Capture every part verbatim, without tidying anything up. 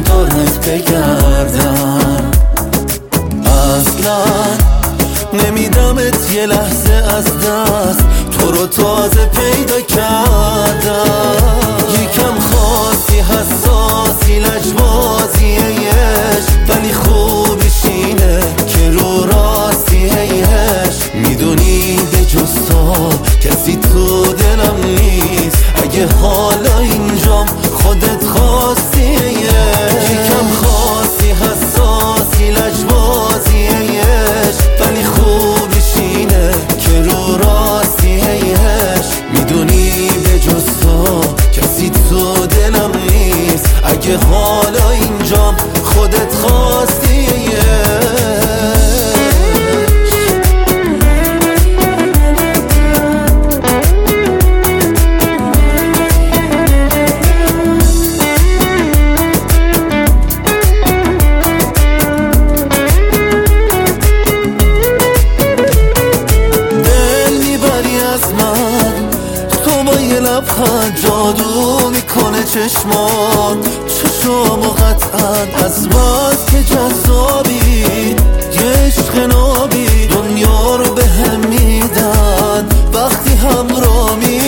دورت بگردم. اصلا نمیدمت یه لحظه از دست، تو رو تازه پیدا کردم. یکم خاصی حساسی لجبازی عشق، ولی خوبیش اینه که رو راستی هیش. میدونی به جز تو کسی تو دلم نیست، اگه حالا اینجام خودت خواستی هیش. یکم خاصی حساسی لجبازی عشق، ولی خوبیش اینه که رو راستی هیش. میدونی به جز تو کسی تو دلم نیست، اگه حالا اینجام خودت خواستی هیش. لبخند جادو میکنه چشمان، چشامو قطعا از بس که جذابی. یه عشق نابی دنیا رو به هم میدن وقتی همرامی.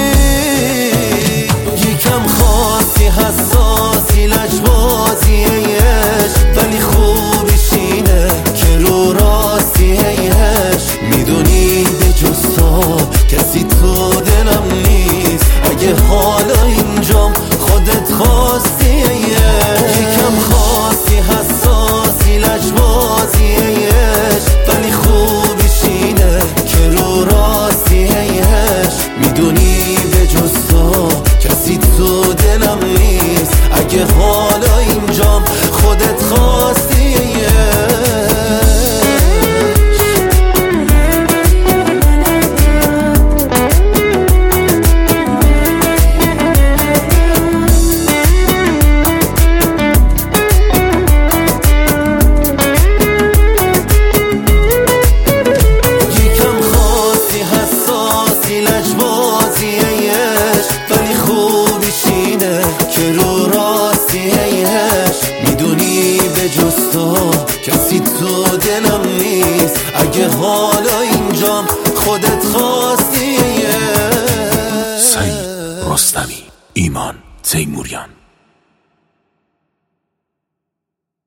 یکم خاصی حساسی لجبازی عشق، ولی خوبیش اینه که رو راستی هیش. میدونی به جز تو کسی تو دلم نیست، اگه حالا اینجام خودت خواستی هیش. یکم خاصی حساسی لجبازی عشق، ولی خوبیش اینه که رو راستی هیش. میدونی به جز تو کسی تو دلم نیست، اگه حالا اینجام خودت خواستی هیش. که رو راستی هیش. میدونی به جز تو کسی تو دلم نیست، اگه حالا اینجام خودت خواستی هیش. سعید رستمی، ایمان تیموریان.